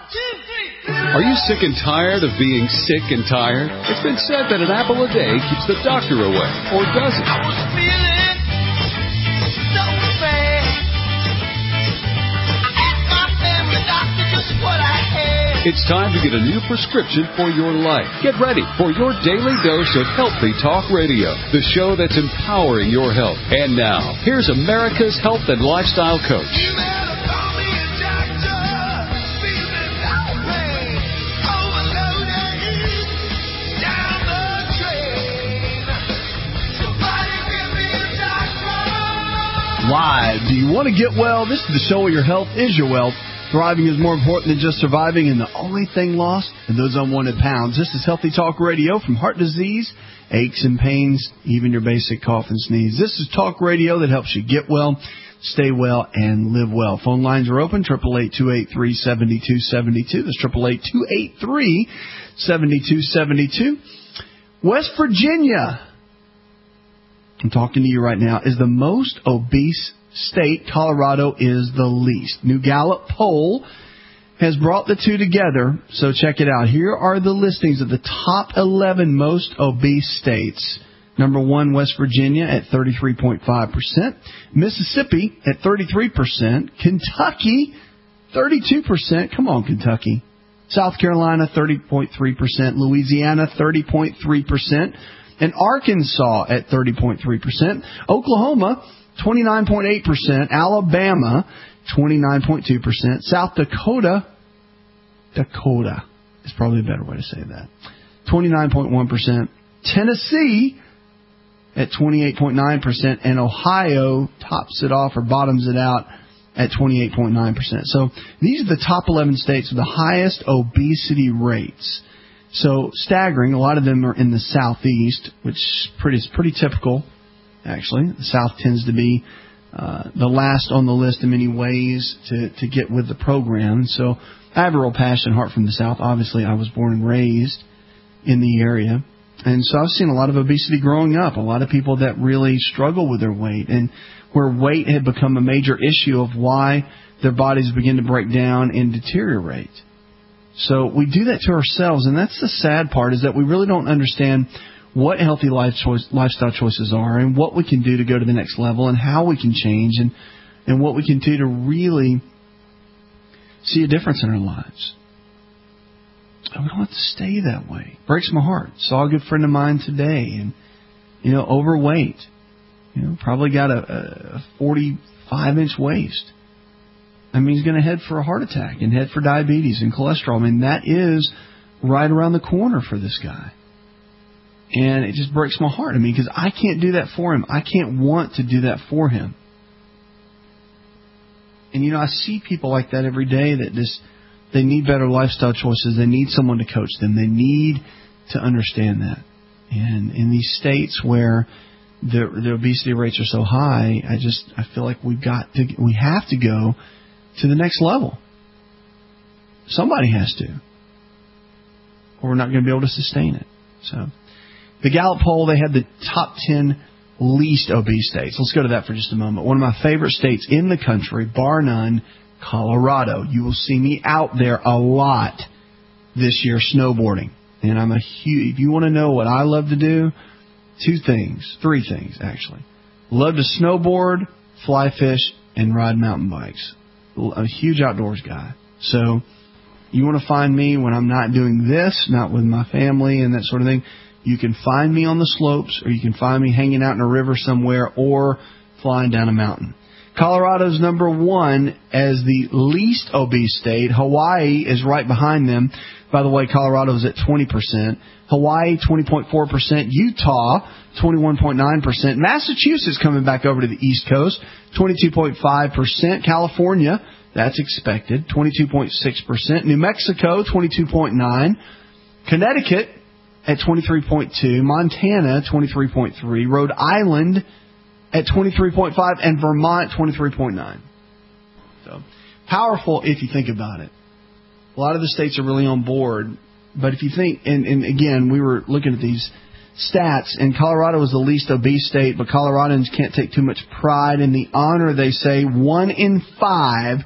Are you sick and tired of being sick and tired? It's been said that an apple a day keeps the doctor away, or does it? I was feeling so bad. I asked my family doctor just what I had. It's time to get a new prescription for your life. Get ready for your daily dose of Healthy Talk Radio, the show that's empowering your health. And now, here's America's health and lifestyle coach. Live. Do you want to get well? This is the show where your health is your wealth. Thriving is more important than just surviving, and the only thing lost are those unwanted pounds. This is Healthy Talk Radio. From heart disease, aches and pains, even your basic cough and sneeze. This is talk radio that helps you get well, stay well, and live well. Phone lines are open, 888-283-7272. That's 888-283-7272. West Virginia, I'm talking to you right now, is the most obese state. Colorado is the least. New Gallup poll has brought the two together, so check it out. Here are the listings of the top 11 most obese states. Number 1, West Virginia at 33.5%. Mississippi at 33%. Kentucky, 32%. Come on, Kentucky. South Carolina, 30.3%. Louisiana, 30.3%. And Arkansas at 30.3%. Oklahoma, 29.8%. Alabama, 29.2%. South Dakota is probably a better way to say that, 29.1%. Tennessee at 28.9%. And Ohio tops it off or bottoms it out at 28.9%. So these are the top 11 states with the highest obesity rates. So staggering, a lot of them are in the southeast, which is pretty typical, actually. The South tends to be the last on the list in many ways to get with the program. So I have a real passion heart from the South. Obviously, I was born and raised in the area. And so I've seen a lot of obesity growing up, a lot of people that really struggle with their weight, and where weight had become a major issue of why their bodies begin to break down and deteriorate. So we do that to ourselves, and that's the sad part, is that we really don't understand what healthy lifestyle choices are and what we can do to go to the next level and how we can change and what we can do to really see a difference in our lives. And we don't have to stay that way. It breaks my heart. Saw a good friend of mine today, and, overweight. Probably got a 45-inch waist. I mean, he's going to head for a heart attack and head for diabetes and cholesterol. I mean, that is right around the corner for this guy. And it just breaks my heart. I mean, because I can't do that for him. I can't want to do that for him. And, I see people like that every day that they need better lifestyle choices. They need someone to coach them. They need to understand that. And in these states where the obesity rates are so high, I feel like we have to go to the next level. Somebody has to, or we're not going to be able to sustain it. So, the Gallup poll, they had the top 10 least obese states. Let's go to that for just a moment. One of my favorite states in the country, bar none, Colorado. You will see me out there a lot this year snowboarding. And if you want to know what I love to do, three things actually. Love to snowboard, fly fish, and ride mountain bikes. A huge outdoors guy. So you want to find me when I'm not doing this, not with my family and that sort of thing, you can find me on the slopes, or you can find me hanging out in a river somewhere or flying down a mountain. Colorado's number 1 as the least obese state. Hawaii is right behind them. By the way, Colorado's at 20%. Hawaii, 20.4%. Utah, 21.9%. Massachusetts coming back over to the East Coast, 22.5%. California, that's expected, 22.6%. New Mexico, 22.9%. Connecticut at 23.2%. Montana, 23.3%. Rhode Island at 23.5%. And Vermont, 23.9%. So powerful if you think about it. A lot of the states are really on board. But if you think, and again, we were looking at these stats, and Colorado is the least obese state, but Coloradans can't take too much pride in the honor. They say 1 in 5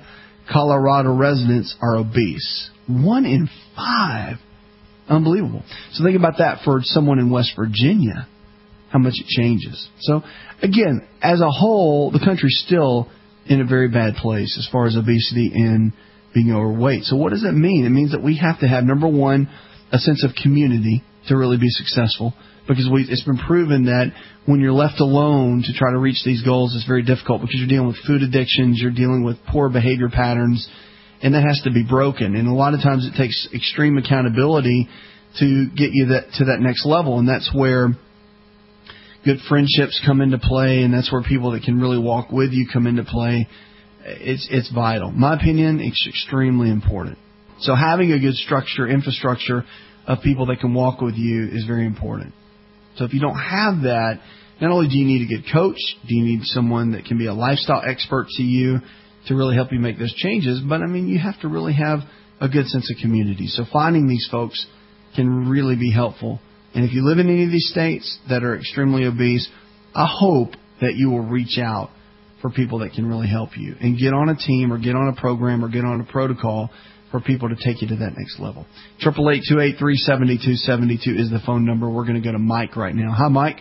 Colorado residents are obese. 1 in 5. Unbelievable. So think about that for someone in West Virginia, how much it changes. So, again, as a whole, the country's still in a very bad place as far as obesity and being overweight. So what does that mean? It means that we have to have, number one, a sense of community to really be successful, because it's been proven that when you're left alone to try to reach these goals, it's very difficult because you're dealing with food addictions, you're dealing with poor behavior patterns, and that has to be broken. And a lot of times it takes extreme accountability to get you to that next level, and that's where good friendships come into play, and that's where people that can really walk with you come into play. It's vital. My opinion, it's extremely important. So having a good infrastructure of people that can walk with you is very important. So if you don't have that, not only do you need a good coach, do you need someone that can be a lifestyle expert to you to really help you make those changes, but, I mean, you have to really have a good sense of community. So finding these folks can really be helpful. And if you live in any of these states that are extremely obese, I hope that you will reach out for people that can really help you and get on a team or get on a program or get on a protocol for people to take you to that next level. 888-283-7272 is the phone number. We're going to go to Mike right now. Hi, Mike.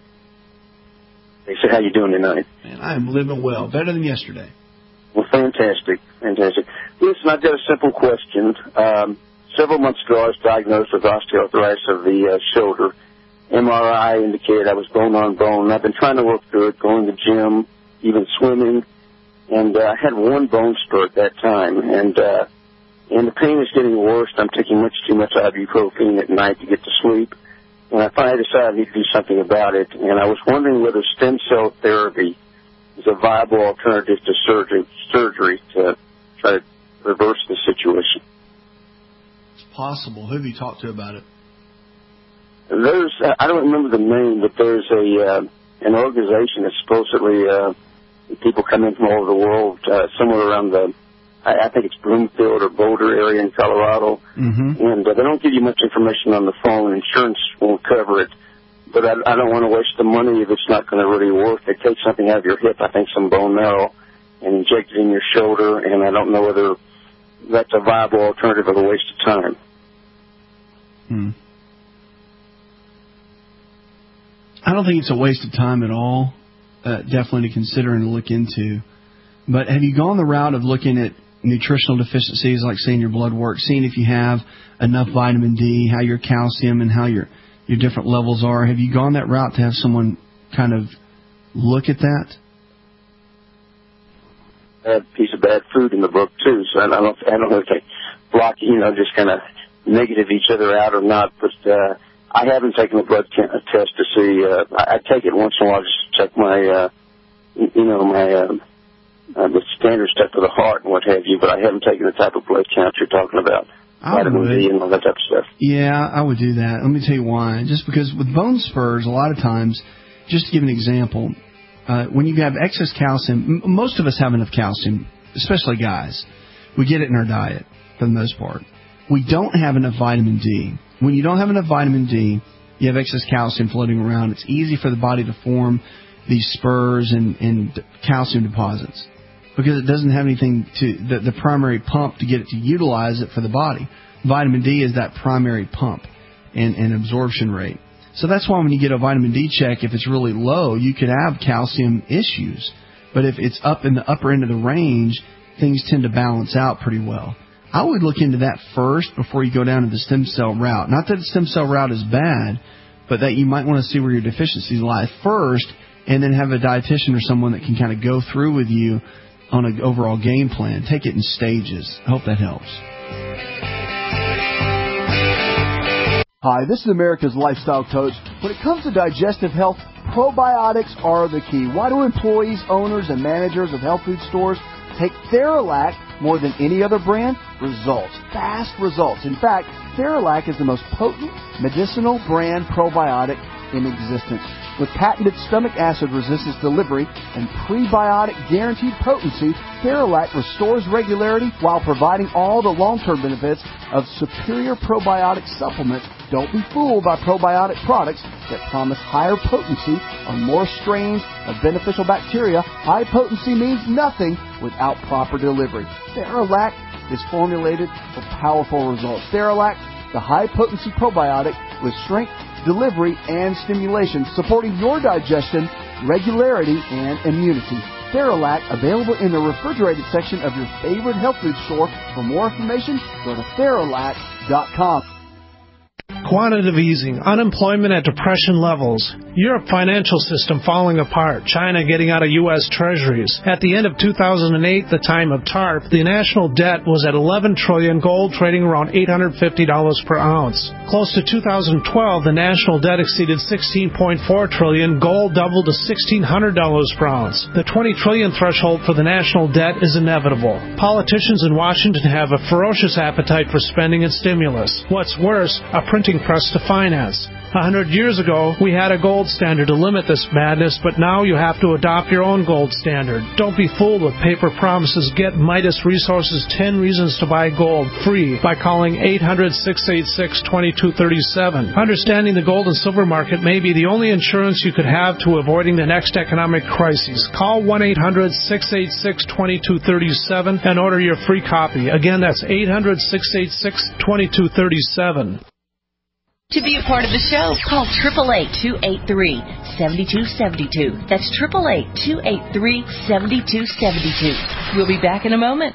Hey, so how you doing tonight? Man, I am living well. Better than yesterday. Well, fantastic. Listen, I've got a simple question. Several months ago, I was diagnosed with osteoarthritis of the shoulder. MRI indicated I was bone on bone. I've been trying to work through it, going to the gym, even swimming, and I had one bone spur at that time, and the pain is getting worse. I'm taking much too much ibuprofen at night to get to sleep, and I finally decided I need to do something about it, and I was wondering whether stem cell therapy is a viable alternative to surgery to try to reverse the situation. It's possible. Who have you talked to about it? There's, I don't remember the name, but there's an organization that supposedly people come in from all over the world, somewhere around I think it's Bloomfield or Boulder area in Colorado, and they don't give you much information on the phone. Insurance won't cover it, but I don't want to waste the money if it's not going to really work. They take something out of your hip, I think some bone marrow, and inject it in your shoulder, and I don't know whether that's a viable alternative or a waste of time. I don't think it's a waste of time at all. Definitely to consider and to look into. But have you gone the route of looking at nutritional deficiencies, like seeing your blood work, seeing if you have enough vitamin D, how your calcium and how your different levels are? Have you gone that route to have someone kind of look at that? A piece of bad food in the book too, so I don't know if they block, just kind of negative each other out or not, but I haven't taken a blood test to see. I take it once in a while just to check my, the standard stuff for the heart and what have you, but I haven't taken the type of blood count you're talking about. Vitamin D and all that type of stuff. Yeah, I would do that. Let me tell you why. Just because with bone spurs, a lot of times, just to give an example, when you have excess calcium, most of us have enough calcium, especially guys. We get it in our diet for the most part. We don't have enough vitamin D. When you don't have enough vitamin D, you have excess calcium floating around. It's easy for the body to form these spurs and calcium deposits because it doesn't have anything to the primary pump to get it to utilize it for the body. Vitamin D is that primary pump and absorption rate. So that's why when you get a vitamin D check, if it's really low, you could have calcium issues. But if it's up in the upper end of the range, things tend to balance out pretty well. I would look into that first before you go down to the stem cell route. Not that the stem cell route is bad, but that you might want to see where your deficiencies lie first and then have a dietitian or someone that can kind of go through with you on an overall game plan. Take it in stages. I hope that helps. Hi, this is America's Lifestyle Coach. When it comes to digestive health, probiotics are the key. Why do employees, owners, and managers of health food stores take Theralac more than any other brand? Results. Fast results. In fact, Theralac is the most potent medicinal brand probiotic in existence. With patented stomach acid resistance delivery and prebiotic guaranteed potency, Theralac restores regularity while providing all the long-term benefits of superior probiotic supplements. Don't be fooled by probiotic products that promise higher potency on more strains of beneficial bacteria. High potency means nothing without proper delivery. Theralac is formulated for powerful results. Theralac, the high-potency probiotic with strength, delivery, and stimulation, supporting your digestion, regularity, and immunity. Theralac, available in the refrigerated section of your favorite health food store. For more information, go to Theralac.com. Quantitative easing, unemployment at depression levels, Europe financial system falling apart, China getting out of U.S. treasuries. At the end of 2008, the time of TARP, the national debt was at $11 trillion, gold trading around $850 per ounce. Close to 2012, the national debt exceeded $16.4 trillion, gold doubled to $1,600 per ounce. The $20 trillion threshold for the national debt is inevitable. Politicians in Washington have a ferocious appetite for spending and stimulus. What's worse, a printing press to finance. 100 years ago, we had a gold standard to limit this madness, but now you have to adopt your own gold standard. Don't be fooled with paper promises. Get Midas Resources 10 Reasons to Buy Gold free by calling 800-686-2237. Understanding the gold and silver market may be the only insurance you could have to avoiding the next economic crisis. Call 1-800-686-2237 and order your free copy. Again, that's 800-686-2237. To be a part of the show, call 888-283-7272. That's 888-283-7272. We'll be back in a moment.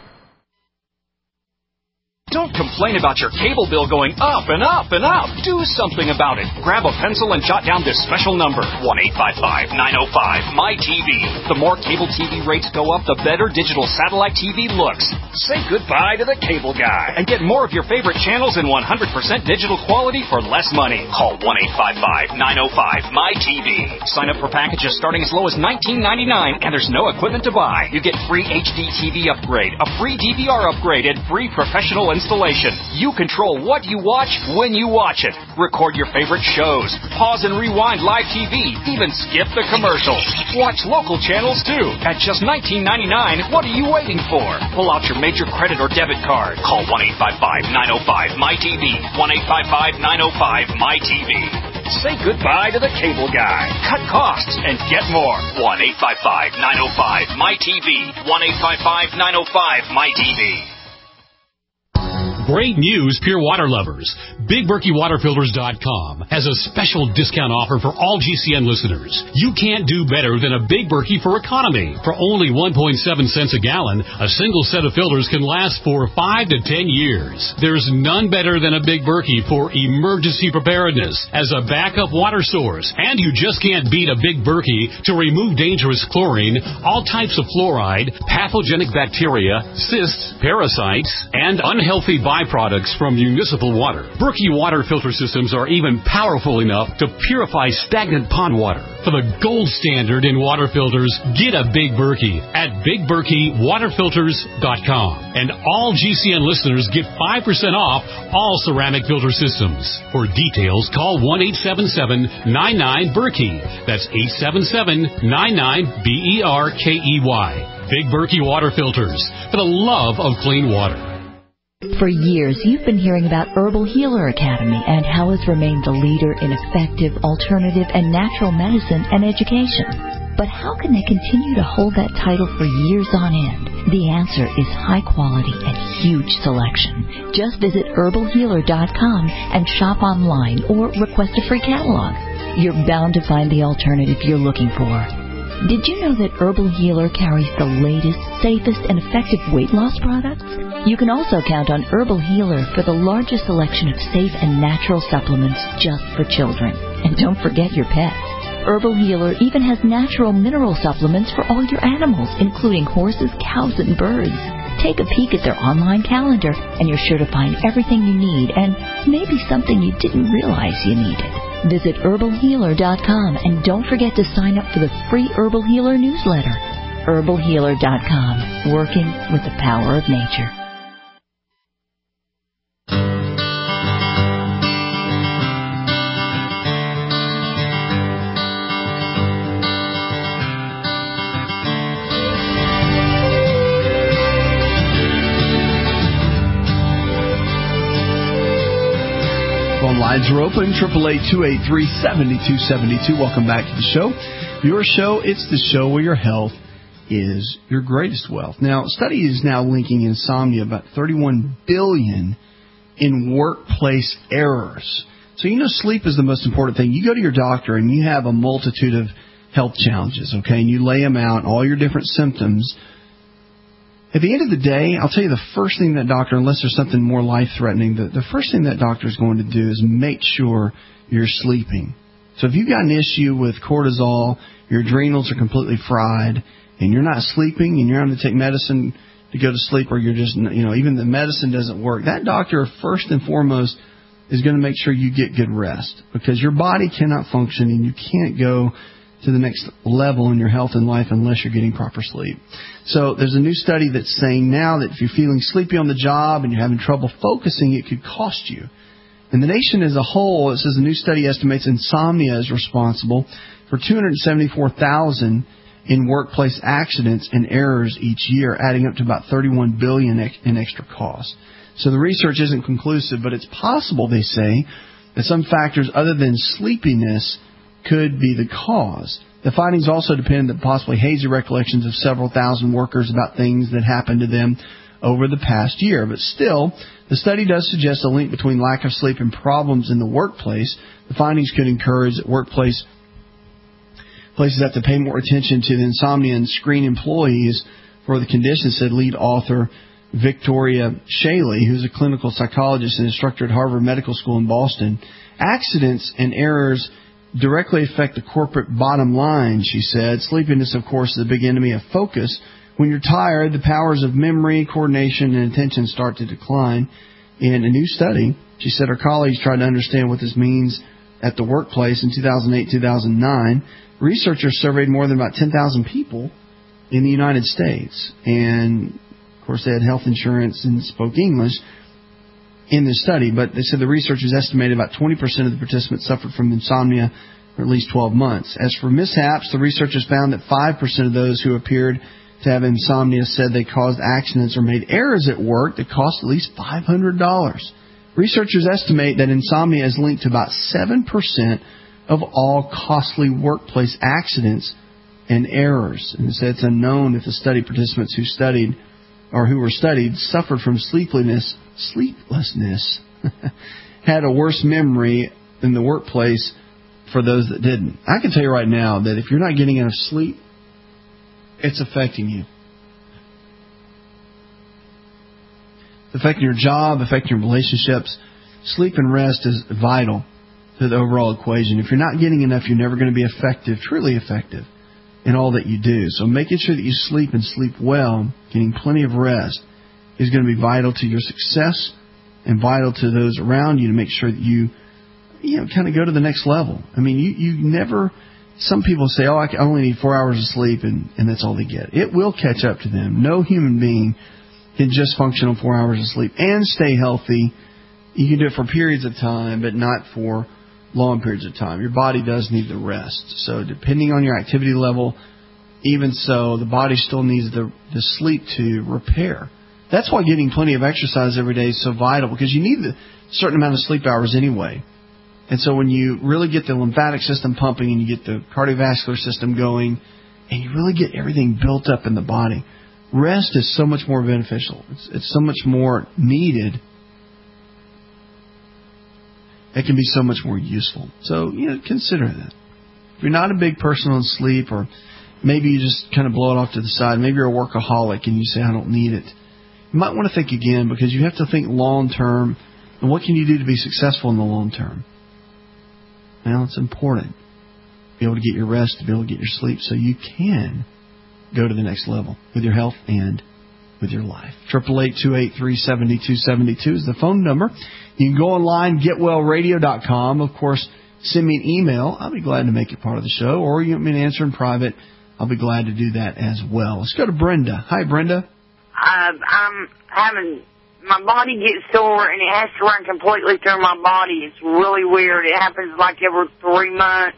Don't complain about your cable bill going up and up and up. Do something about it. Grab a pencil and jot down this special number, 1-855-905-MY-TV. The more cable TV rates go up, the better digital satellite TV looks. Say goodbye to the cable guy and get more of your favorite channels in 100% digital quality for less money. Call 1-855-905-MY-TV. Sign up for packages starting as low as $19.99, and there's no equipment to buy. You get free HD TV upgrade, a free DVR upgrade, and free professional installation. You control what you watch when you watch it. Record your favorite shows. Pause and rewind live TV. Even skip the commercials. Watch local channels too. At just $19.99, what are you waiting for? Pull out your major credit or debit card. Call 1-855-905-MY-TV. 1-855-905-MY-TV. Say goodbye to the cable guy. Cut costs and get more. 1-855-905-MY-TV. 1-855-905-MY-TV. Great news, pure water lovers. BigBerkeyWaterFilters.com has a special discount offer for all GCN listeners. You can't do better than a Big Berkey for economy. For only 1.7 cents a gallon, a single set of filters can last for 5 to 10 years. There's none better than a Big Berkey for emergency preparedness as a backup water source. And you just can't beat a Big Berkey to remove dangerous chlorine, all types of fluoride, pathogenic bacteria, cysts, parasites, and unhealthy byproducts from municipal water. Berkey water filter systems are even powerful enough to purify stagnant pond water. For the gold standard in water filters, get a Big Berkey at BigBerkeyWaterFilters.com. And all GCN listeners get 5% off all ceramic filter systems. For details, call 1-877-99-BERKEY. That's 877-99-BERKEY. Big Berkey Water Filters, for the love of clean water. For years, you've been hearing about Herbal Healer Academy and how it's remained the leader in effective, alternative, and natural medicine and education. But how can they continue to hold that title for years on end? The answer is high quality and huge selection. Just visit herbalhealer.com and shop online or request a free catalog. You're bound to find the alternative you're looking for. Did you know that Herbal Healer carries the latest, safest, and effective weight loss products? You can also count on Herbal Healer for the largest selection of safe and natural supplements just for children. And don't forget your pets. Herbal Healer even has natural mineral supplements for all your animals, including horses, cows, and birds. Take a peek at their online calendar, and you're sure to find everything you need and maybe something you didn't realize you needed. Visit herbalhealer.com and don't forget to sign up for the free Herbal Healer newsletter. herbalhealer.com, working with the power of nature. Phone lines are open, 888-283-7272. Welcome back to the show. Your show, it's the show where your health is your greatest wealth. Now, study is now linking insomnia about 31 billion in workplace errors. So you know sleep is the most important thing. You go to your doctor and you have a multitude of health challenges, okay, and you lay them out, all your different symptoms. At the end of the day, I'll tell you the first thing that doctor, unless there's something more life-threatening, the first thing that doctor is going to do is make sure you're sleeping. So if you've got an issue with cortisol, your adrenals are completely fried, and you're not sleeping, and you're having to take medicine to go to sleep, or you're just, even the medicine doesn't work, that doctor, first and foremost, is going to make sure you get good rest, because your body cannot function, and you can't go to the next level in your health and life unless you're getting proper sleep. So there's a new study that's saying now that if you're feeling sleepy on the job and you're having trouble focusing, it could cost you. In the nation as a whole, it says a new study estimates insomnia is responsible for 274,000 in workplace accidents and errors each year, adding up to about $31 billion in extra costs. So the research isn't conclusive, but it's possible, they say, that some factors other than sleepiness could be the cause. The findings also depend on possibly hazy recollections of several thousand workers about things that happened to them over the past year. But still, the study does suggest a link between lack of sleep and problems in the workplace. The findings could encourage that places have to pay more attention to the insomnia and screen employees for the condition, said lead author Victoria Shaley, who's a clinical psychologist and instructor at Harvard Medical School in Boston. Accidents and errors directly affect the corporate bottom line, she said. Sleepiness, of course, is a big enemy of focus. When you're tired, the powers of memory, coordination, and attention start to decline. In a new study, she said her colleagues tried to understand what this means at the workplace in 2008-2009. Researchers surveyed more than about 10,000 people in the United States. And, of course, they had health insurance and spoke English in this study, but they said the researchers estimated about 20% of the participants suffered from insomnia for at least 12 months. As for mishaps, the researchers found that 5% of those who appeared to have insomnia said they caused accidents or made errors at work that cost at least $500. Researchers estimate that insomnia is linked to about 7% of all costly workplace accidents and errors. And it said it's unknown if the study participants who were studied suffered from sleeplessness had a worse memory in the workplace for those that didn't. I can tell you right now that if you're not getting enough sleep, it's affecting you. It's affecting your job, affecting your relationships. Sleep and rest is vital to the overall equation. If you're not getting enough, you're never going to be effective, truly effective in all that you do. So making sure that you sleep and sleep well, getting plenty of rest, is going to be vital to your success and vital to those around you to make sure that you kind of go to the next level. I mean, you never, some people say, I only need 4 hours of sleep and that's all they get. It will catch up to them. No human being can just function on 4 hours of sleep and stay healthy. You can do it for periods of time, but not for long periods of time. Your body does need the rest. So depending on your activity level, even so, the body still needs the sleep to repair. That's why getting plenty of exercise every day is so vital, because you need a certain amount of sleep hours anyway. And so when you really get the lymphatic system pumping and you get the cardiovascular system going and you really get everything built up in the body, rest is so much more beneficial. It's so much more needed. It can be so much more useful. So, consider that. If you're not a big person on sleep, or maybe you just kind of blow it off to the side, maybe you're a workaholic and you say, I don't need it, you might want to think again, because you have to think long term. And what can you do to be successful in the long term? Well, it's important to be able to get your rest, to be able to get your sleep, so you can go to the next level with your health and with your life. 888-283-7272 is the phone number. You can go online, getwellradio.com. Of course, send me an email. I'll be glad to make it part of the show. Or you want me to answer in private, I'll be glad to do that as well. Let's go to Brenda. Hi, Brenda. I'm having, my body gets sore and it has to run completely through my body. It's really weird. It happens like every 3 months.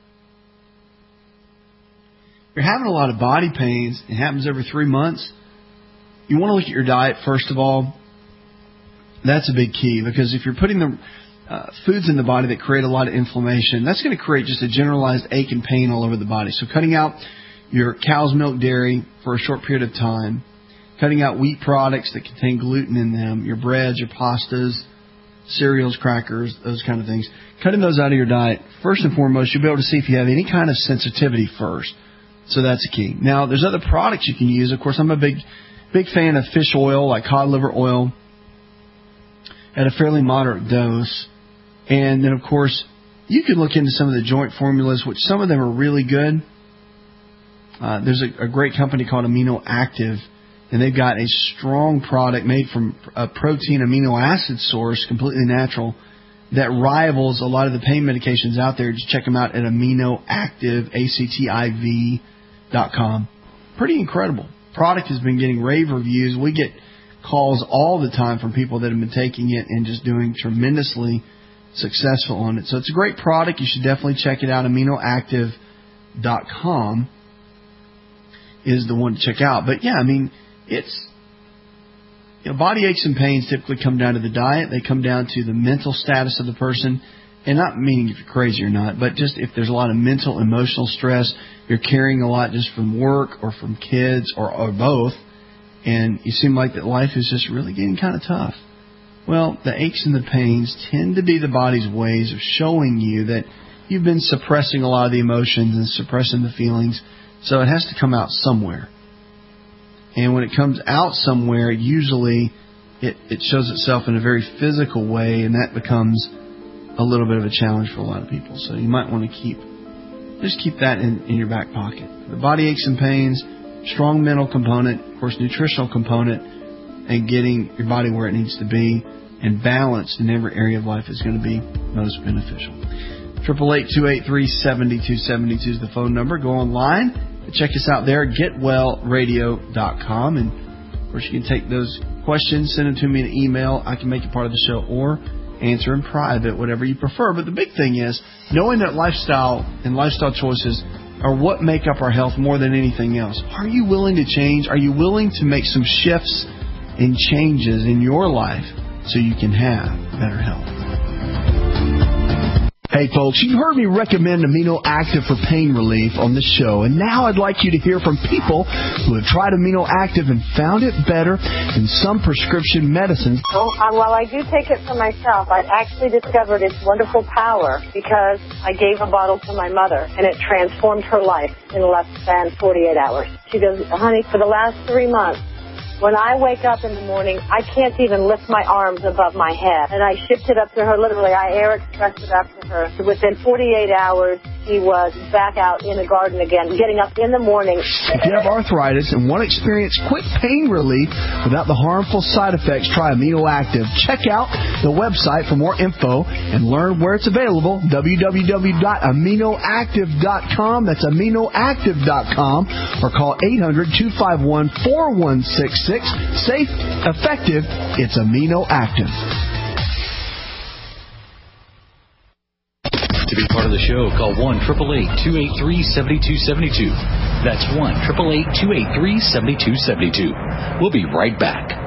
You're having a lot of body pains. It happens every 3 months. You want to look at your diet, first of all. That's a big key, because if you're putting foods in the body that create a lot of inflammation. That's going to create just a generalized ache and pain all over the body. So cutting out your cow's milk dairy for a short period of time, cutting out wheat products that contain gluten in them, your breads, your pastas, cereals, crackers, those kind of things. Cutting those out of your diet, first and foremost, you'll be able to see if you have any kind of sensitivity first. So that's the key. Now, there's other products you can use. Of course, I'm a big fan of fish oil, like cod liver oil, at a fairly moderate dose. And then, of course, you can look into some of the joint formulas, which some of them are really good. There's a great company called Amino Active, and they've got a strong product made from a protein amino acid source, completely natural, that rivals a lot of the pain medications out there. Just check them out at AminoActive, ACTIV.com. Pretty incredible. Product has been getting rave reviews. We get calls all the time from people that have been taking it and just doing tremendously successful on it. So it's a great product. You should definitely check it out. AminoActive.com is the one to check out. But yeah, I mean, it's, body aches and pains typically come down to the diet. They come down to the mental status of the person, and not meaning if you're crazy or not, but just if there's a lot of mental, emotional stress, you're carrying a lot just from work or from kids or both, and you seem like that life is just really getting kind of tough. Well, the aches and the pains tend to be the body's ways of showing you that you've been suppressing a lot of the emotions and suppressing the feelings, so it has to come out somewhere. And when it comes out somewhere, usually it shows itself in a very physical way, and that becomes a little bit of a challenge for a lot of people. So you might want to keep that in your back pocket. The body aches and pains, strong mental component, of course, nutritional component, and getting your body where it needs to be and balanced in every area of life is going to be most beneficial. 888-283-7272 is the phone number. Go online. Check us out there at getwellradio.com. And, of course, you can take those questions, send them to me in an email. I can make it part of the show or answer in private, whatever you prefer. But the big thing is knowing that lifestyle and lifestyle choices are what make up our health more than anything else. Are you willing to change? Are you willing to make some shifts and changes in your life so you can have better health? Hey folks, you've heard me recommend Amino Active for pain relief on the show, and now I'd like you to hear from people who have tried Amino Active and found it better than some prescription medicines. While I do take it for myself, I actually discovered its wonderful power because I gave a bottle to my mother, and it transformed her life in less than 48 hours. She goes, honey, for the last 3 months, when I wake up in the morning, I can't even lift my arms above my head. And I shipped it up to her, literally. I air expressed it up to her. Within 48 hours, she was back out in the garden again, getting up in the morning. If you have arthritis and want to experience quick pain relief without the harmful side effects, try Amino Active. Check out the website for more info and learn where it's available, www.aminoactive.com. That's aminoactive.com, or call 800-251-4166. Safe, effective, it's Amino Active. To be part of the show, call 1-888-283-7272. That's 1-888-283-7272. We'll be right back.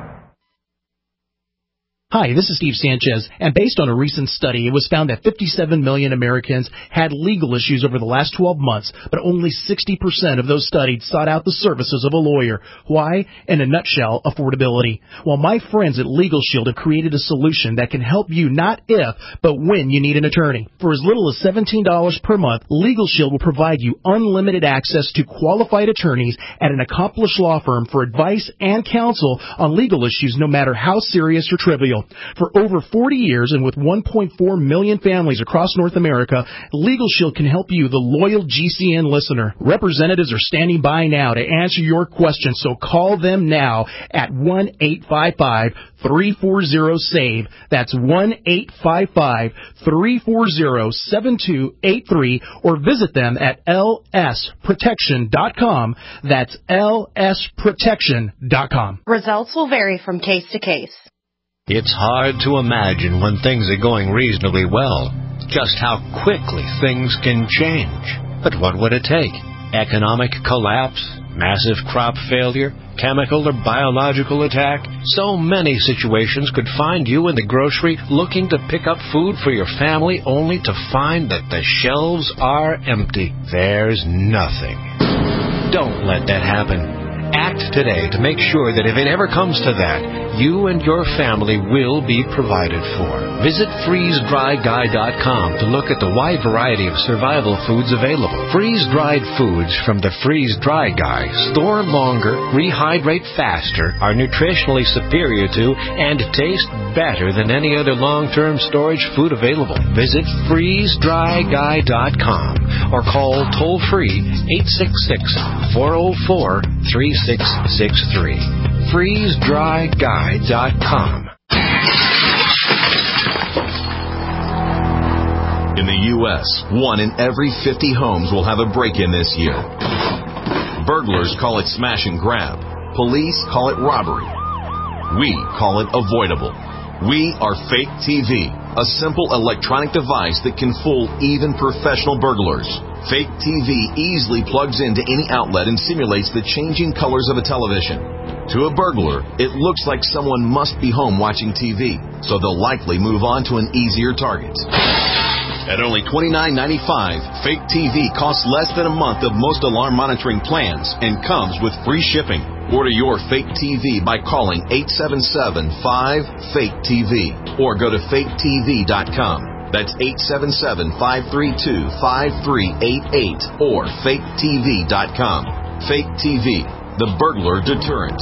Hi, this is Steve Sanchez, and based on a recent study, it was found that 57 million Americans had legal issues over the last 12 months, but only 60% of those studied sought out the services of a lawyer. Why? In a nutshell, affordability. Well, my friends at Legal Shield have created a solution that can help you not if, but when you need an attorney. For as little as $17 per month, Legal Shield will provide you unlimited access to qualified attorneys at an accomplished law firm for advice and counsel on legal issues, no matter how serious or trivial. For over 40 years and with 1.4 million families across North America, Legal Shield can help you, the loyal GCN listener. Representatives are standing by now to answer your questions, so call them now at 1-855-340-SAVE. That's 1-855-340-7283, or visit them at lsprotection.com. That's lsprotection.com. Results will vary from case to case. It's hard to imagine when things are going reasonably well, just how quickly things can change. But what would it take? Economic collapse, massive crop failure, chemical or biological attack. So many situations could find you in the grocery looking to pick up food for your family only to find that the shelves are empty. There's nothing. Don't let that happen. Act today to make sure that if it ever comes to that, you and your family will be provided for. Visit freezedryguy.com to look at the wide variety of survival foods available. Freeze-dried foods from the Freeze Dry Guy store longer, rehydrate faster, are nutritionally superior to, and taste better than any other long-term storage food available. Visit freezedryguy.com or call toll-free 866-404-3663. freezedryguy.com. In the U.S., 1 in every 50 homes will have a break-in this year. Burglars call it smash and grab. Police call it robbery. We call it avoidable. We are Fake TV, a simple electronic device that can fool even professional burglars. Fake TV easily plugs into any outlet and simulates the changing colors of a television. To a burglar, it looks like someone must be home watching TV, so they'll likely move on to an easier target. At only $29.95, Fake TV costs less than a month of most alarm monitoring plans and comes with free shipping. Order your Fake TV by calling 877-5-FAKE-TV or go to faketv.com. That's 877-532-5388 or faketv.com. Fake TV, the burglar deterrent.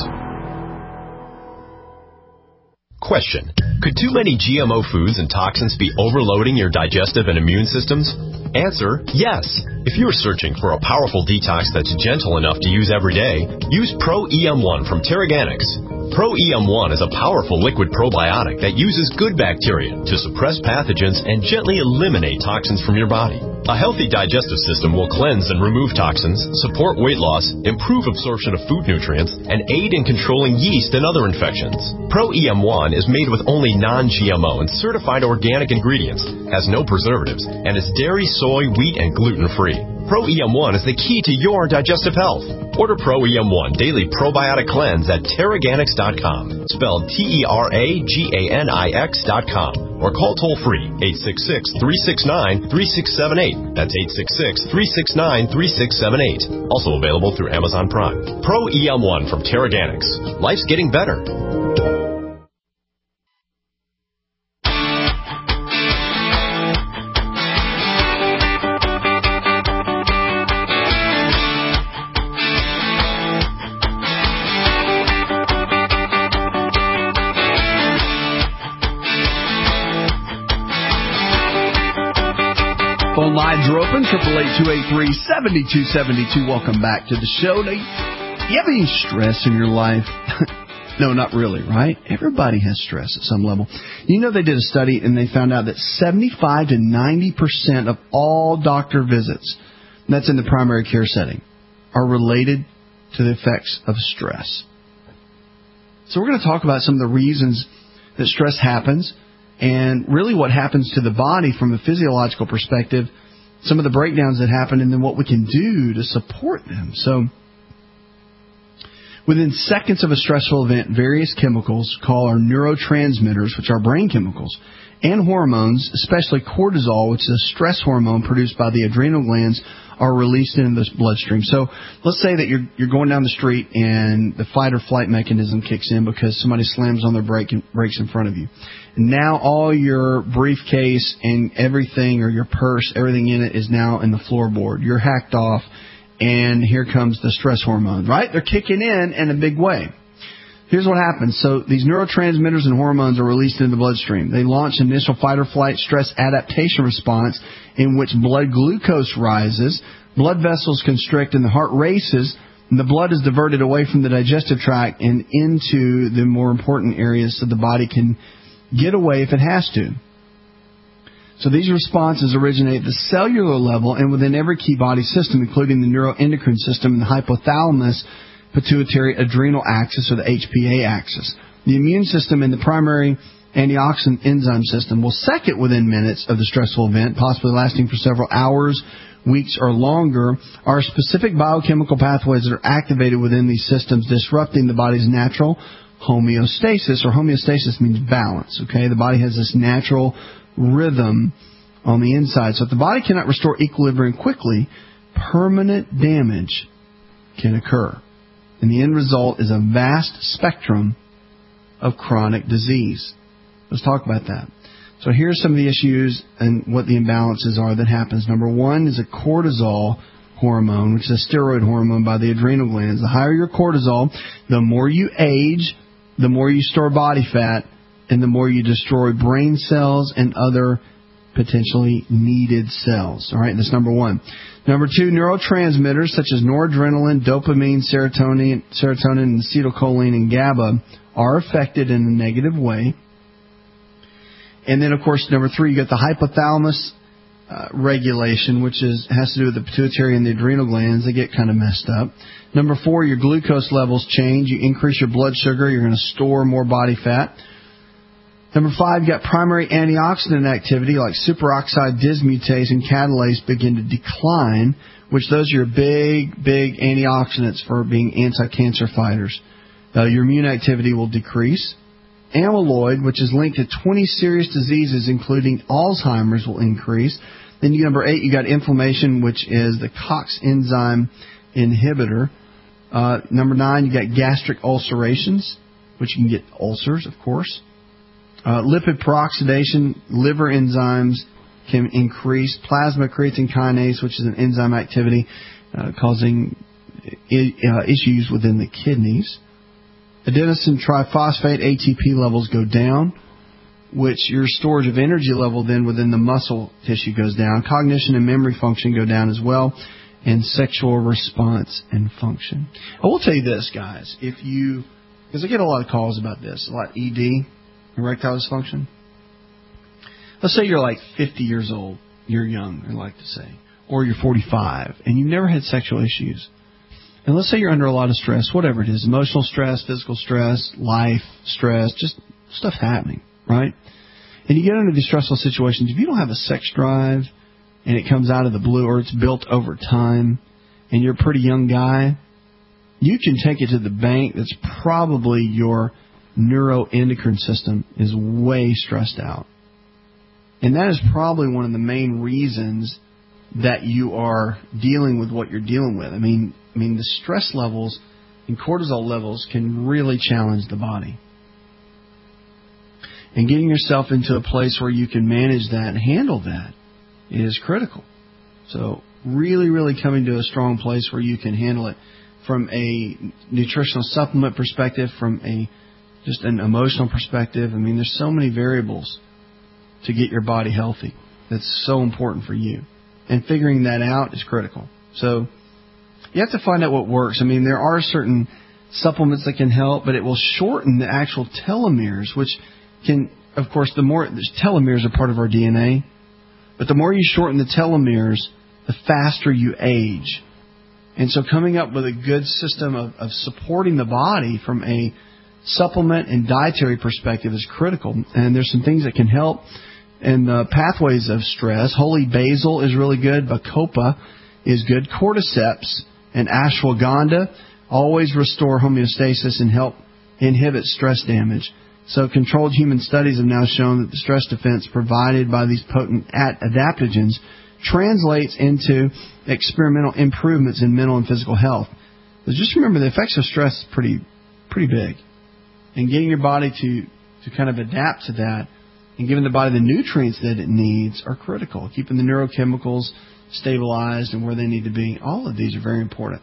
Question: could too many GMO foods and toxins be overloading your digestive and immune systems? Answer: yes. If you're searching for a powerful detox that's gentle enough to use every day, use Pro-EM1 from Terraganics. Pro-EM1 is a powerful liquid probiotic that uses good bacteria to suppress pathogens and gently eliminate toxins from your body. A healthy digestive system will cleanse and remove toxins, support weight loss, improve absorption of food nutrients, and aid in controlling yeast and other infections. Pro-EM1 is made with only non-GMO and certified organic ingredients, has no preservatives, and is dairy, soy, wheat, and gluten-free. Pro-EM1 is the key to your digestive health. Order Pro-EM1 Daily Probiotic Cleanse at Terraganics.com, spelled Terraganix.com, or call toll-free 866-369-3678. That's 866-369-3678. Also available through Amazon Prime. Pro-EM1 from Terraganics. Life's getting better. Phone lines are open, 888-283-7272. Welcome back to the show. Now, you have any stress in your life? No, not really, right? Everybody has stress at some level. You know, they did a study and they found out that 75 to 90% of all doctor visits, and that's in the primary care setting, are related to the effects of stress. So we're going to talk about some of the reasons that stress happens, and really what happens to the body from a physiological perspective, some of the breakdowns that happen, and then what we can do to support them. So within seconds of a stressful event, various chemicals called our neurotransmitters, which are brain chemicals, and hormones, especially cortisol, which is a stress hormone produced by the adrenal glands, are released into the bloodstream. So let's say that you're going down the street and the fight or flight mechanism kicks in because somebody slams on their brakes in front of you. And now all your briefcase and everything, or your purse, everything in it is now in the floorboard. You're hacked off, and here comes the stress hormone, right? They're kicking in a big way. Here's what happens. So these neurotransmitters and hormones are released into the bloodstream. They launch an initial fight or flight stress adaptation response in which blood glucose rises, blood vessels constrict, and the heart races, and the blood is diverted away from the digestive tract and into the more important areas so the body can get away if it has to. So these responses originate at the cellular level and within every key body system, including the neuroendocrine system and the hypothalamus, pituitary adrenal axis, or the HPA axis. The immune system and the primary antioxidant enzyme system will second within minutes of the stressful event, possibly lasting for several hours, weeks or longer, are specific biochemical pathways that are activated within these systems, disrupting the body's natural homeostasis, or homeostasis means balance, okay? The body has this natural rhythm on the inside. So if the body cannot restore equilibrium quickly, permanent damage can occur. And the end result is a vast spectrum of chronic disease. Let's talk about that. So here's some of the issues and what the imbalances are that happens. Number one is a cortisol hormone, which is a steroid hormone by the adrenal glands. The higher your cortisol, the more you age, the more you store body fat, and the more you destroy brain cells and other potentially needed cells. All right, that's number one. Number two, neurotransmitters such as noradrenaline, dopamine, serotonin, and acetylcholine, and GABA are affected in a negative way. And then, of course, number three, you got the hypothalamus regulation, which has to do with the pituitary and the adrenal glands. They get kind of messed up. Number four, your glucose levels change. You increase your blood sugar. You're going to store more body fat. Number five, you got primary antioxidant activity like superoxide dismutase and catalase begin to decline, which those are your big antioxidants for being anti-cancer fighters. Your immune activity will decrease. Amyloid, which is linked to 20 serious diseases, including Alzheimer's, will increase. Then number 8, you got inflammation, which is the COX enzyme inhibitor. Number 9, you got gastric ulcerations, which you can get ulcers, of course. Lipid peroxidation, liver enzymes can increase. Plasma creatine kinase, which is an enzyme activity causing issues within the kidneys. Adenosine triphosphate, ATP levels go down, which your storage of energy level then within the muscle tissue goes down. Cognition and memory function go down as well, and sexual response and function. I will tell you this, guys, because I get a lot of calls about this, a lot of ED, erectile dysfunction. Let's say you're like 50 years old, you're young, I like to say, or you're 45, and you've never had sexual issues. And let's say you're under a lot of stress, whatever it is, emotional stress, physical stress, life stress, just stuff happening, right? And you get into these stressful situations. If you don't have a sex drive and it comes out of the blue or it's built over time and you're a pretty young guy, you can take it to the bank. That's probably your neuroendocrine system is way stressed out. And that is probably one of the main reasons that you are dealing with what you're dealing with. I mean, the stress levels and cortisol levels can really challenge the body. And getting yourself into a place where you can manage that and handle that is critical. So really, really coming to a strong place where you can handle it from a nutritional supplement perspective, from just an emotional perspective. I mean, there's so many variables to get your body healthy. That's so important for you. And figuring that out is critical. So you have to find out what works. I mean, there are certain supplements that can help, but it will shorten the actual telomeres, which can, of course, telomeres are part of our DNA, but the more you shorten the telomeres, the faster you age. And so coming up with a good system of supporting the body from a supplement and dietary perspective is critical. And there's some things that can help in the pathways of stress. Holy basil is really good. Bacopa is good. Cordyceps and ashwagandha always restore homeostasis and help inhibit stress damage. So controlled human studies have now shown that the stress defense provided by these potent adaptogens translates into experimental improvements in mental and physical health. But just remember, the effects of stress is pretty big. And getting your body to kind of adapt to that and giving the body the nutrients that it needs are critical. Keeping the neurochemicals stabilized and where they need to be. All of these are very important.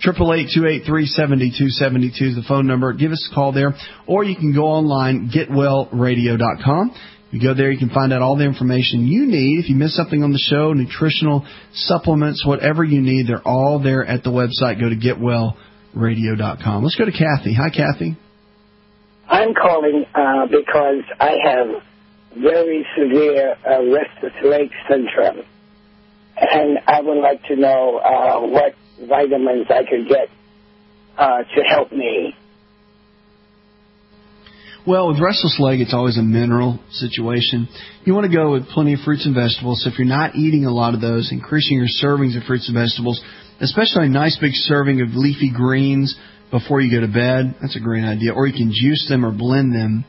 888-283-7272 is the phone number. Give us a call there. Or you can go online, getwellradio.com. You go there, you can find out all the information you need. If you miss something on the show, nutritional supplements, whatever you need, they're all there at the website. Go to getwellradio.com. Let's go to Kathy. Hi, Kathy. I'm calling because I have very severe restless leg syndrome, and I would like to know what vitamins I could get to help me. Well, with restless leg, it's always a mineral situation. You want to go with plenty of fruits and vegetables. So if you're not eating a lot of those, increasing your servings of fruits and vegetables, especially a nice big serving of leafy greens before you go to bed, that's a great idea. Or you can juice them or blend them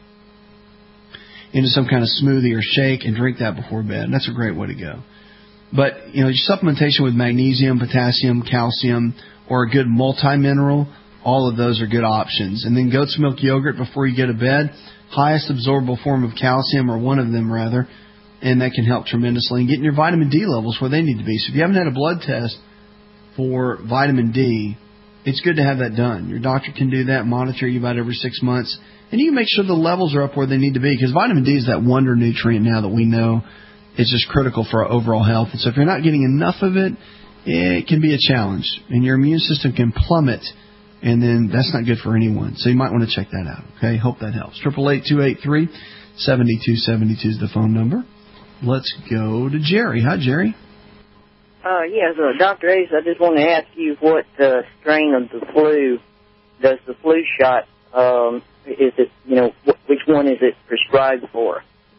into some kind of smoothie or shake and drink that before bed. That's a great way to go. But, your supplementation with magnesium, potassium, calcium, or a good multi-mineral, all of those are good options. And then goat's milk yogurt before you go to bed, highest absorbable form of calcium, or one of them rather, and that can help tremendously. And getting your vitamin D levels where they need to be. So if you haven't had a blood test for vitamin D, it's good to have that done. Your doctor can do that, monitor you about every 6 months, and you can make sure the levels are up where they need to be, because vitamin D is that wonder nutrient now that we know is just critical for our overall health. And so if you're not getting enough of it, it can be a challenge, and your immune system can plummet, and then that's not good for anyone. So you might want to check that out, okay? Hope that helps. 888-283-7272 is the phone number. Let's go to Jerry. Hi, Jerry. Yes, Dr. Ace, I just want to ask you what strain of the flu does the flu shot, is it, which one is it prescribed for?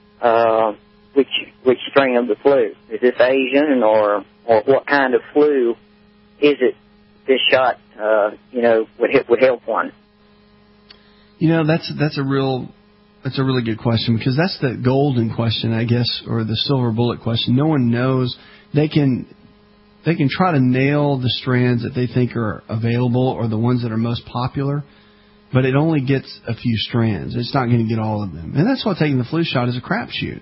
Which strain of the flu? Is this Asian or what kind of flu is it this shot, would help one? That's a really good question, because that's the golden question, I guess, or the silver bullet question. No one knows. They can try to nail the strands that they think are available or the ones that are most popular, but it only gets a few strands. It's not going to get all of them. And that's why taking the flu shot is a crapshoot.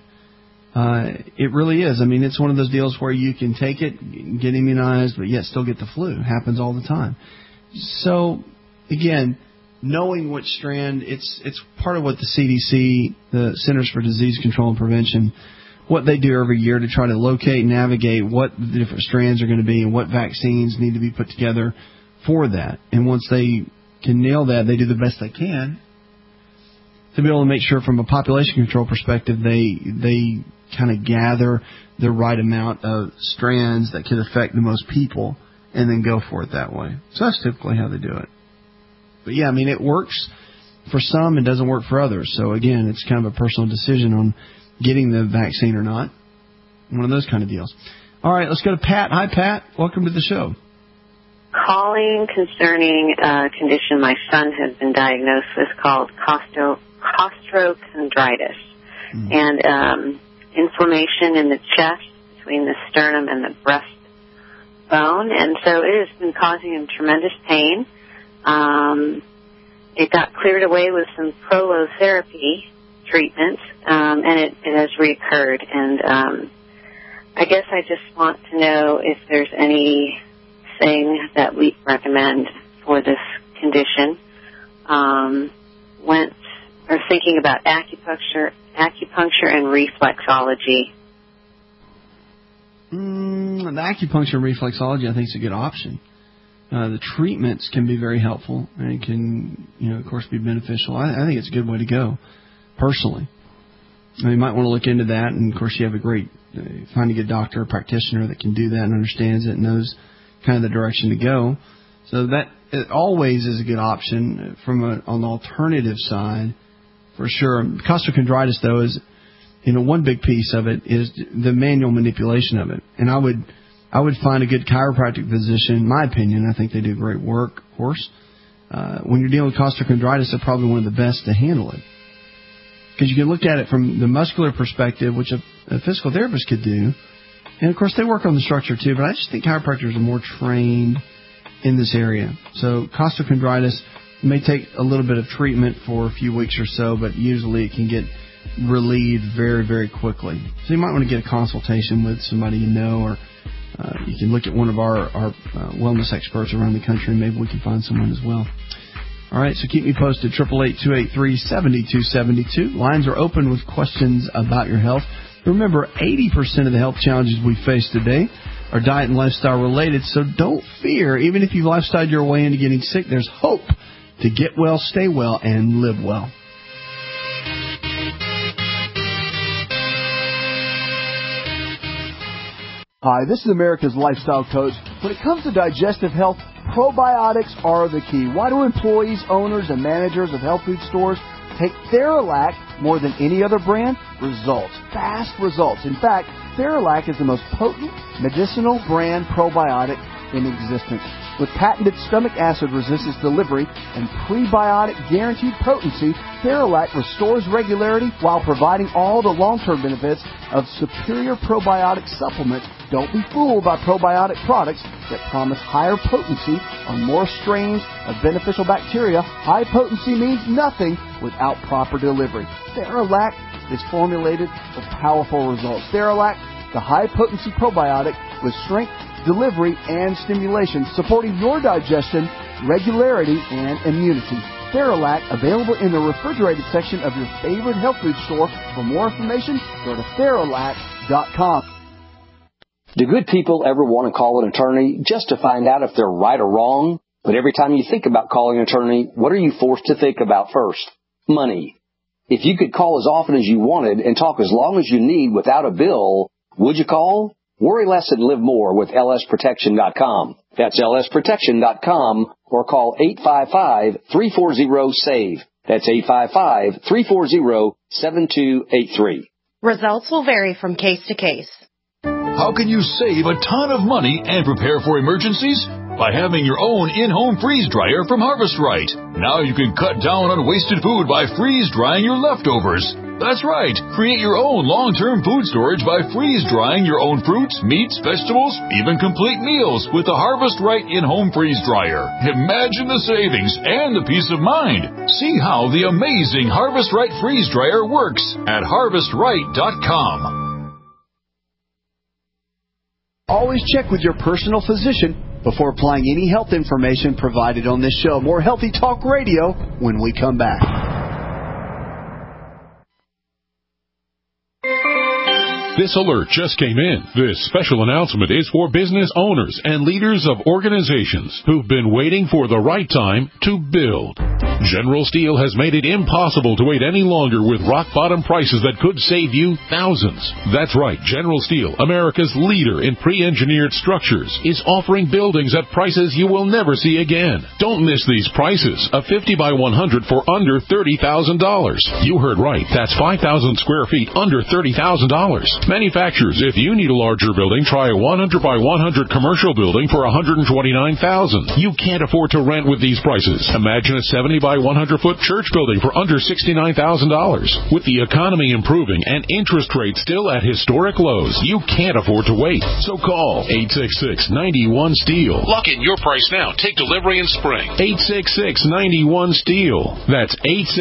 It really is. I mean, it's one of those deals where you can take it, get immunized, but yet still get the flu. It happens all the time. So, again, knowing which strand, it's part of what the CDC, the Centers for Disease Control and Prevention, what they do every year to try to locate and navigate what the different strands are going to be and what vaccines need to be put together for that. And once they can nail that, they do the best they can to be able to make sure from a population control perspective they kind of gather the right amount of strands that could affect the most people and then go for it that way. So that's typically how they do it. But yeah, I mean, it works for some, it doesn't work for others. So again, it's kind of a personal decision on getting the vaccine or not. One of those kind of deals. All right, let's go to Pat. Hi, Pat. Welcome to the show. Calling concerning a condition my son has been diagnosed with called costochondritis. And inflammation in the chest between the sternum and the breastbone. And so it has been causing him tremendous pain. It got cleared away with some prolotherapy treatments, and it has reoccurred. And I guess I just want to know if there's anything that we recommend for this condition. Thinking about acupuncture and reflexology. The acupuncture and reflexology, I think, is a good option. The treatments can be very helpful and can, of course, be beneficial. I think it's a good way to go, personally. You might want to look into that, and of course, you have a great, find a good doctor or practitioner that can do that and understands it and knows kind of the direction to go. So that it always is a good option on the alternative side, for sure. Costochondritis, though, is, one big piece of it is the manual manipulation of it. And I would find a good chiropractic physician, in my opinion. I think they do great work, of course. When you're dealing with costochondritis, they're probably one of the best to handle it. Because you can look at it from the muscular perspective, which a physical therapist could do. And, of course, they work on the structure, too. But I just think chiropractors are more trained in this area. So costochondritis may take a little bit of treatment for a few weeks or so, but usually it can get relieved very, very quickly. So you might want to get a consultation with somebody or you can look at one of our wellness experts around the country, and maybe we can find someone as well. All right, so keep me posted, 888-283-7272. Lines are open with questions about your health. Remember, 80% of the health challenges we face today are diet and lifestyle related, so don't fear. Even if you've lifestyled your way into getting sick, there's hope to get well, stay well, and live well. Hi, this is America's Lifestyle Coach. When it comes to digestive health, probiotics are the key. Why do employees, owners, and managers of health food stores Take Theralac more than any other brand. Results. Fast results. In fact, Theralac is the most potent medicinal brand probiotic in existence. With patented stomach acid resistance delivery and prebiotic guaranteed potency, Theralac restores regularity while providing all the long-term benefits of superior probiotic supplements. Don't be fooled by probiotic products that promise higher potency on more strains of beneficial bacteria. High potency means nothing without proper delivery. Theralac is formulated for powerful results. Theralac, the high-potency probiotic with strength, delivery, and stimulation, supporting your digestion, regularity, and immunity. Theralac, available in the refrigerated section of your favorite health food store. For more information, go to Theralac.com. Do good people ever want to call an attorney just to find out if they're right or wrong? But every time you think about calling an attorney, what are you forced to think about first? Money. If you could call as often as you wanted and talk as long as you need without a bill, would you call? Worry less and live more with lsprotection.com. That's lsprotection.com or call 855-340-SAVE. That's 855-340-7283. Results will vary from case to case. How can you save a ton of money and prepare for emergencies? By having your own in-home freeze dryer from Harvest Right. Now you can cut down on wasted food by freeze drying your leftovers. That's right. Create your own long-term food storage by freeze drying your own fruits, meats, vegetables, even complete meals with the Harvest Right in-home freeze dryer. Imagine the savings and the peace of mind. See how the amazing Harvest Right freeze dryer works at harvestright.com. Always check with your personal physician before applying any health information provided on this show. More Healthy Talk Radio when we come back. This alert just came in. This special announcement is for business owners and leaders of organizations who've been waiting for the right time to build. General Steel has made it impossible to wait any longer with rock-bottom prices that could save you thousands. That's right, General Steel, America's leader in pre-engineered structures, is offering buildings at prices you will never see again. Don't miss these prices. A 50 by 100 for under $30,000. You heard right. That's 5,000 square feet under $30,000. Manufacturers, if you need a larger building, try a 100 by 100 commercial building for $129,000. You can't afford to rent with these prices. Imagine a 70 by 100-foot church building for under $69,000. With the economy improving and interest rates still at historic lows, you can't afford to wait. So call 866-91-STEEL. Lock in your price now. Take delivery in spring. 866-91-STEEL. That's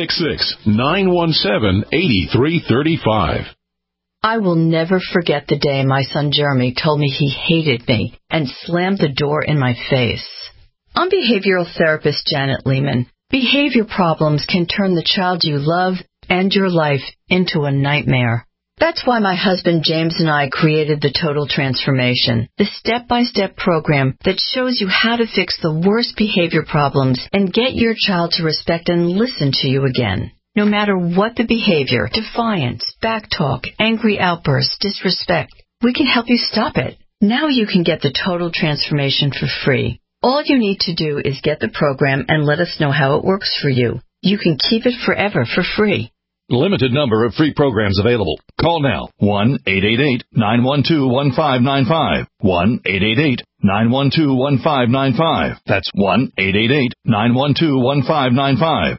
866-917-8335. I will never forget the day my son Jeremy told me he hated me and slammed the door in my face. I'm behavioral therapist Janet Lehman. Behavior problems can turn the child you love and your life into a nightmare. That's why my husband James and I created the Total Transformation, the step-by-step program that shows you how to fix the worst behavior problems and get your child to respect and listen to you again. No matter what the behavior, defiance, backtalk, angry outbursts, disrespect, we can help you stop it. Now you can get the Total Transformation for free. All you need to do is get the program and let us know how it works for you. You can keep it forever for free. Limited number of free programs available. Call now. 1-888-912-1595. 1-888-912-1595. That's 1-888-912-1595.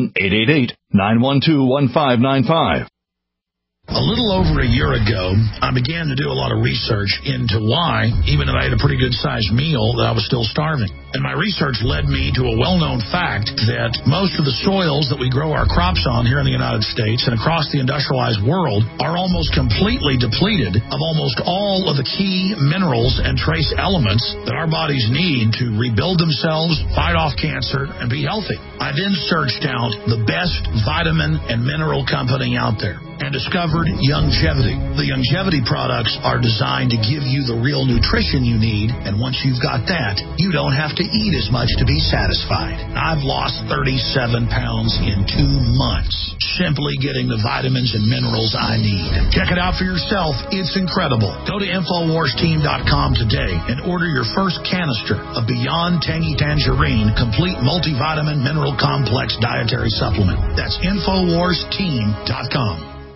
1-888-912-1595. A little over a year ago, I began to do a lot of research into why, even if I had a pretty good-sized meal, that I was still starving. And my research led me to a well-known fact that most of the soils that we grow our crops on here in the United States and across the industrialized world are almost completely depleted of almost all of the key minerals and trace elements that our bodies need to rebuild themselves, fight off cancer, and be healthy. I then searched out the best vitamin and mineral company out there. And discovered Youngevity. The Youngevity products are designed to give you the real nutrition you need, and once you've got that, you don't have to eat as much to be satisfied. I've lost 37 pounds in 2 months, simply getting the vitamins and minerals I need. Check it out for yourself. It's incredible. Go to InfoWarsTeam.com today and order your first canister of Beyond Tangy Tangerine Complete Multivitamin Mineral Complex Dietary Supplement. That's InfoWarsTeam.com.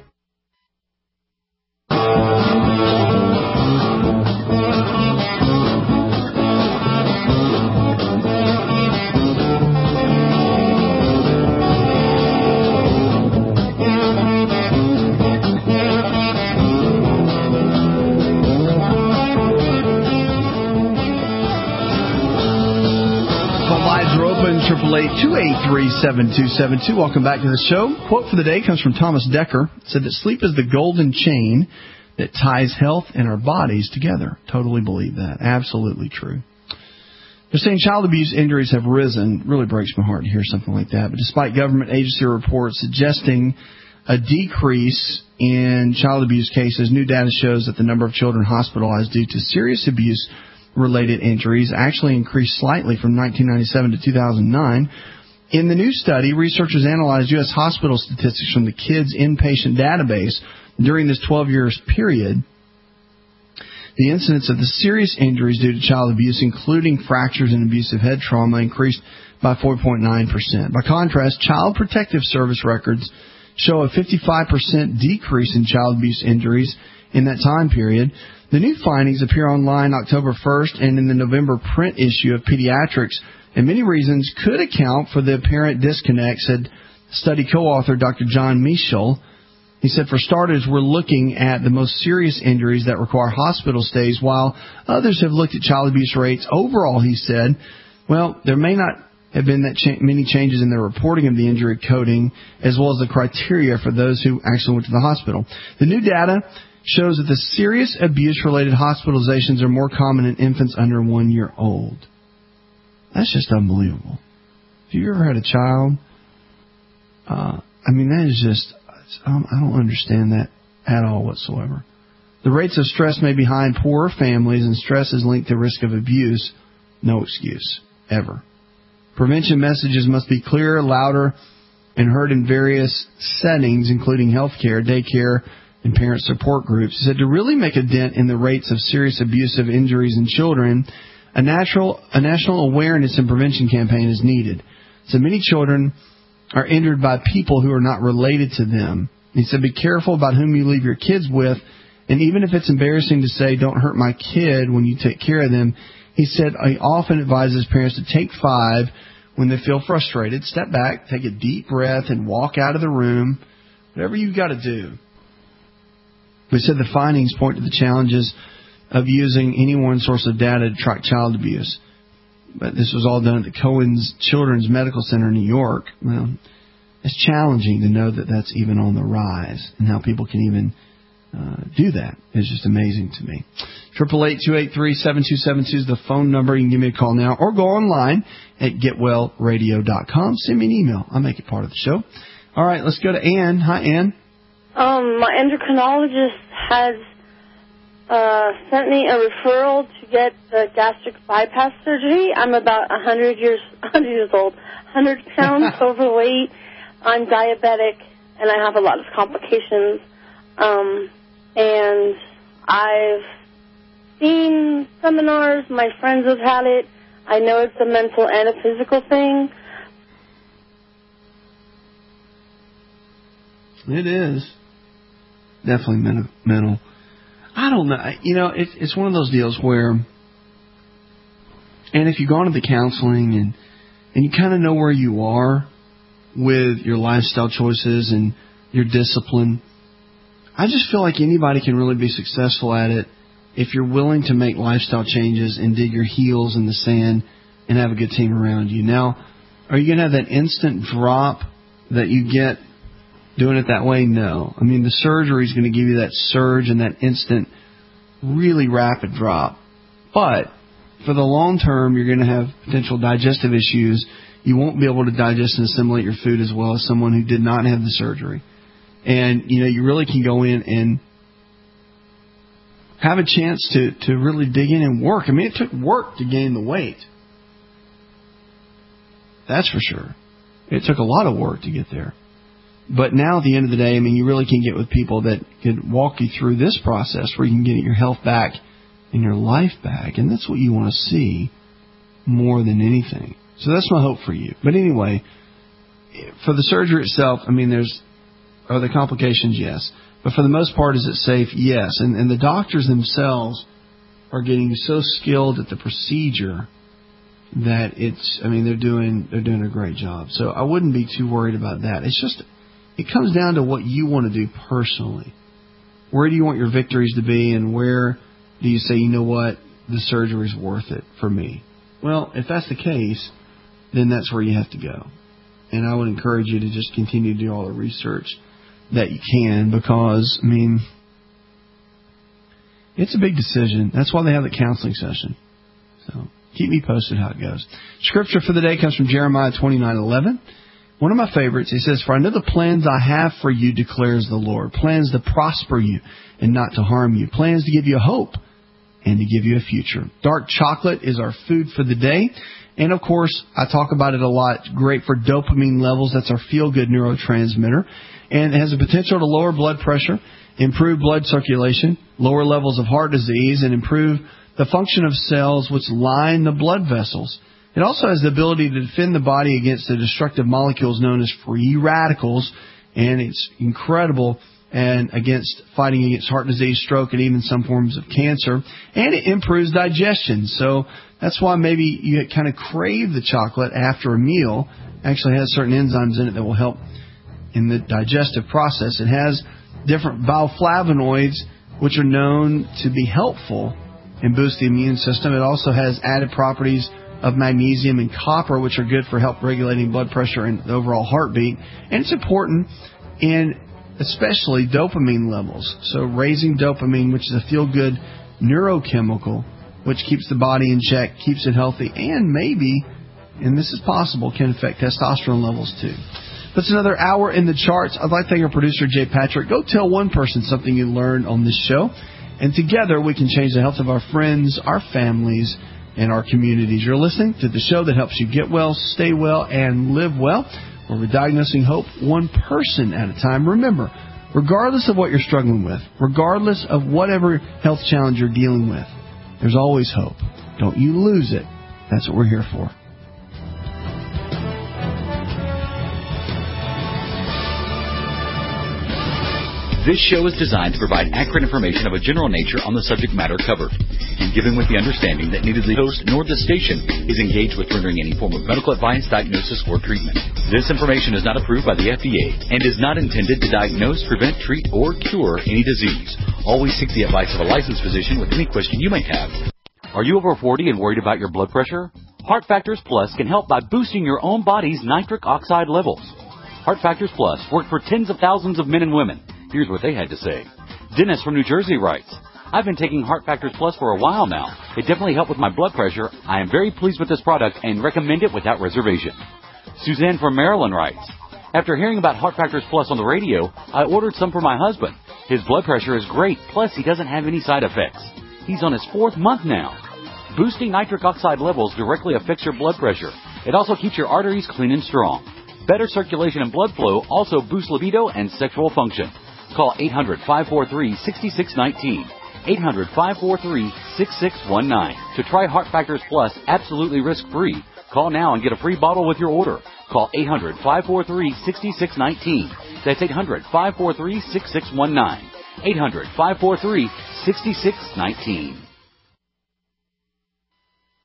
Lines are open, 888-283-7272. Welcome back to the show. Quote for the day comes from Thomas Decker. It said that sleep is the golden chain that ties health and our bodies together. Totally believe that. Absolutely true. They're saying child abuse injuries have risen. Really breaks my heart to hear something like that. But despite government agency reports suggesting a decrease in child abuse cases, new data shows that the number of children hospitalized due to serious abuse-related injuries actually increased slightly from 1997 to 2009. In the new study, researchers analyzed U.S. hospital statistics from the Kids Inpatient Database during this 12-year period. The incidence of the serious injuries due to child abuse, including fractures and abusive head trauma, increased by 4.9%. By contrast, Child Protective Service records show a 55% decrease in child abuse injuries in that time period. The new findings appear online October 1st and in the November print issue of Pediatrics, and many reasons could account for the apparent disconnect, said study co-author Dr. John Michel. He said, for starters, we're looking at the most serious injuries that require hospital stays, while others have looked at child abuse rates. Overall, he said, well, there may not have been that many changes in the reporting of the injury coding, as well as the criteria for those who actually went to the hospital. The new data shows that the serious abuse-related hospitalizations are more common in infants under 1 year old. That's just unbelievable. Have you ever had a child? That is just, I don't understand that at all whatsoever. The rates of stress may be high in poorer families, and stress is linked to risk of abuse. No excuse, ever. Prevention messages must be clearer, louder, and heard in various settings, including healthcare, daycare, and parent support groups. He said to really make a dent in the rates of serious abusive injuries in children, a national awareness and prevention campaign is needed. So many children are injured by people who are not related to them. He said, be careful about whom you leave your kids with, and even if it's embarrassing to say, don't hurt my kid when you take care of them, he said he often advises parents to take 5 when they feel frustrated. Step back, take a deep breath, and walk out of the room, whatever you've got to do. We said the findings point to the challenges of using any one source of data to track child abuse. But this was all done at the Cohen's Children's Medical Center in New York. Well, it's challenging to know that that's even on the rise, and how people can even do that. It's just amazing to me. 888-283-7272 is the phone number. You can give me a call now, or go online at getwellradio.com. Send me an email. I'll make it part of the show. All right, let's go to Ann. Hi, Ann. My endocrinologist has sent me a referral to get the gastric bypass surgery. I'm about 100 years old, 100 pounds overweight. I'm diabetic, and I have a lot of complications. And I've seen seminars. My friends have had it. I know it's a mental and a physical thing. It is. Definitely mental. I don't know. It's one of those deals where, and if you've gone to the counseling and you kind of know where you are with your lifestyle choices and your discipline, I just feel like anybody can really be successful at it if you're willing to make lifestyle changes and dig your heels in the sand and have a good team around you. Now, are you going to have that instant drop that you get doing it that way? No. The surgery is going to give you that surge and that instant, really rapid drop. But for the long term, you're going to have potential digestive issues. You won't be able to digest and assimilate your food as well as someone who did not have the surgery. And, you really can go in and have a chance to really dig in and work. I mean, it took work to gain the weight. That's for sure. It took a lot of work to get there. But now at the end of the day, I mean, you really can get with people that can walk you through this process where you can get your health back and your life back. And that's what you want to see more than anything. So that's my hope for you. But anyway, for the surgery itself, I mean, are there complications? Yes. But for the most part, is it safe? Yes. And the doctors themselves are getting so skilled at the procedure that they're doing a great job. So I wouldn't be too worried about that. It's just, it comes down to what you want to do personally. Where do you want your victories to be, and where do you say, you know what, the surgery is worth it for me? Well, if that's the case, then that's where you have to go. And I would encourage you to just continue to do all the research that you can, because, I mean, it's a big decision. That's why they have the counseling session. So keep me posted how it goes. Scripture for the day comes from Jeremiah 29:11. One of my favorites. He says, "For I know the plans I have for you, declares the Lord. Plans to prosper you and not to harm you. Plans to give you hope and to give you a future." Dark chocolate is our food for the day. And, of course, I talk about it a lot. Great for dopamine levels. That's our feel-good neurotransmitter. And it has the potential to lower blood pressure, improve blood circulation, lower levels of heart disease, and improve the function of cells which line the blood vessels. It also has the ability to defend the body against the destructive molecules known as free radicals, and it's incredible and fighting against heart disease, stroke, and even some forms of cancer. And it improves digestion. So that's why maybe you kind of crave the chocolate after a meal. Actually has certain enzymes in it that will help in the digestive process. It has different bioflavonoids, which are known to be helpful and boost the immune system. It also has added properties of magnesium and copper, which are good for help regulating blood pressure and the overall heartbeat. And it's important in especially dopamine levels. So raising dopamine, which is a feel-good neurochemical, which keeps the body in check, keeps it healthy, and maybe, and this is possible, can affect testosterone levels too. That's another hour in the charts. I'd like to thank our producer, Jay Patrick. Go tell one person something you learned on this show. And together we can change the health of our friends, our families, and our communities. You're listening to the show that helps you get well, stay well, and live well, where we're diagnosing hope one person at a time. Remember, regardless of what you're struggling with, regardless of whatever health challenge you're dealing with, there's always hope. Don't you lose it. That's what we're here for. This show is designed to provide accurate information of a general nature on the subject matter covered, and given with the understanding that neither the host nor the station is engaged with rendering any form of medical advice, diagnosis, or treatment. This information is not approved by the FDA and is not intended to diagnose, prevent, treat, or cure any disease. Always seek the advice of a licensed physician with any question you may have. Are you over 40 and worried about your blood pressure? Heart Factors Plus can help by boosting your own body's nitric oxide levels. Heart Factors Plus worked for tens of thousands of men and women. Here's what they had to say. Dennis from New Jersey writes, "I've been taking Heart Factors Plus for a while now. It definitely helped with my blood pressure. I am very pleased with this product and recommend it without reservation." Suzanne from Maryland writes, "After hearing about Heart Factors Plus on the radio, I ordered some for my husband. His blood pressure is great, plus he doesn't have any side effects. He's on his 4th month now. Boosting nitric oxide levels directly affects your blood pressure. It also keeps your arteries clean and strong. Better circulation and blood flow also boosts libido and sexual function. Call 800-543-6619, 800-543-6619 to try Heart Factors Plus absolutely risk-free. Call now and get a free bottle with your order. Call 800-543-6619. That's 800-543-6619, 800-543-6619.